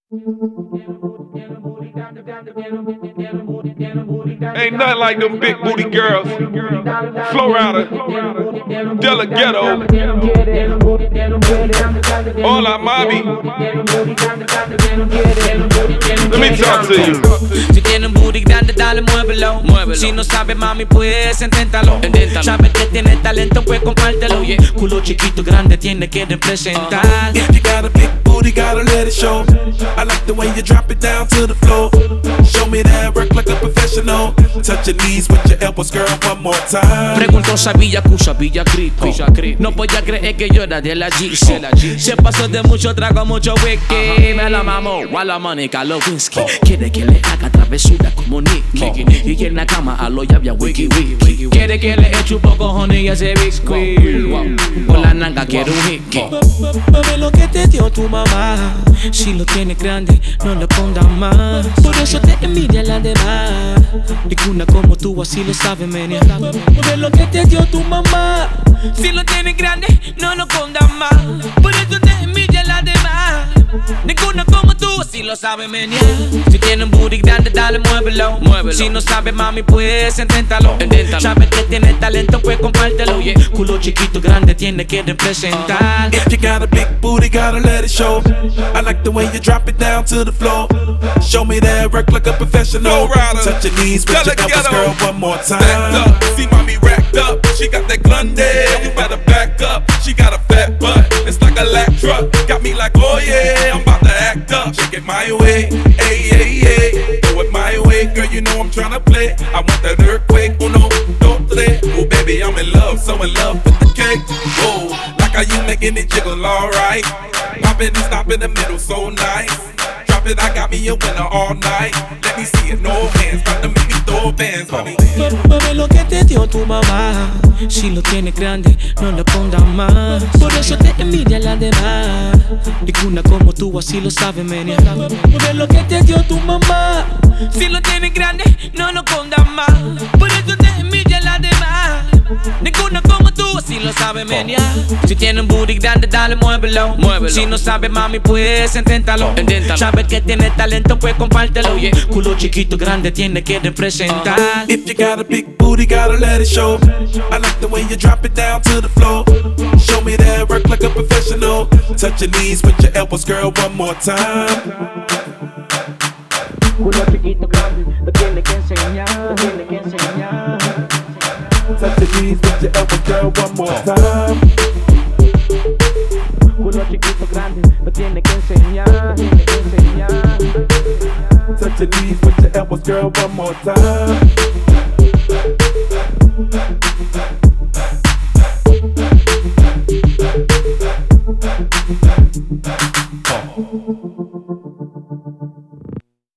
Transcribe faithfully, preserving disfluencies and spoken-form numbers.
Ain't nothing like them big booty girls. Flow Rider, Della Ghetto, Hola Mami. Let me talk to you. Si tiene un booty grande, dale, muévelo. muévelo. Si no sabe, mami, pues inténtalo. inténtalo. Sabe que tiene talento, pues compártelo. Yeah. Culo chiquito, grande, tiene que representar. If you got a big booty, gotta let it show. I like the way you drop it down to the floor. Show me that work like a professional. Touch your knees with your elbows, girl, one more time. Preguntó sabía Cusa, Villa Cripo. No podía creer que yo era de la G C. Se pasó de mucho trago, mucho whisky. Me la mamó, a la Mónica Lewinsky. Quiere que le haga travesura como Nicky. Y en la cama a lo ya había wiki wiki. Quiere que le eche un poco honey a ese biscuit. Por la nanga quiero un hickey. Bebe lo que te dio tu mamá. Si lo tienes grande, no lo pongas más. Por eso te envidia la demás. Ninguna como tú así lo sabe, menia. Bebe lo que te dio tu mamá. Si lo tienes grande, no lo pongas más. Por eso te envidia la demás. Ninguna como tú así lo sabe, menia. Si tienes un booty grande, dale, muévelo. muévelo. Si no sabes, mami, pues inténtalo. inténtalo. Sabes que tienes talento, pues compártelo. Yeah. Culo chiquito, grande, tiene que representar. If you got a big booty, gotta let it show. I like the way you drop it down to the floor. Show me that work like a professional. Touch your knees with your elbows, girl, one more time. Stacked up, see mommy racked up. She got that Glendale, you better back up. She got a fat butt, it's like a lap truck. Got me like, oh yeah, I'm about to act up. Shake it my way, hey, hey, hey. Do it my way, girl, you know I'm tryna play. I want that earthquake, uno, dos, tres. Oh baby, I'm in love, so in love with the cake. Oh, like how you making it jiggle, alright. Pop it and stop in the middle, so nice. Drop it, I got me a winner all night. Let me see it, no hands, about to make me throw bands, mommy. Bebe lo que te dio tu mamá. Si lo tienes grande, no lo pongas más. Por eso te envidia la demás. Ninguna como tú así lo sabe, menia. Bebe lo que te dio tu mamá. Si lo tienes grande, no lo pongas más. Por eso te envidia la demás. Ninguna como tú así lo sabe, menia. Si tienes un booty grande, dale, muévelo. muévelo. Si no sabes, mami, pues inténtalo. inténtalo. Sabes que tienes talento, pues compártelo. Yeah. Culo chiquito, grande, tiene que representar. If you got a big booty, gotta let it show. I like the way you drop it down to the floor. Show me that work like a professional. Touch your knees with your elbows, girl, one more time. Culo chiquito, grande, lo tiene que enseñar, tiene que enseñar. Touch your knees with your elbows, girl, one more time. Culo chiquito, grande, lo tiene que enseñar, tiene que enseñar. Touch your knees with your elbows, girl, one more time. Oh.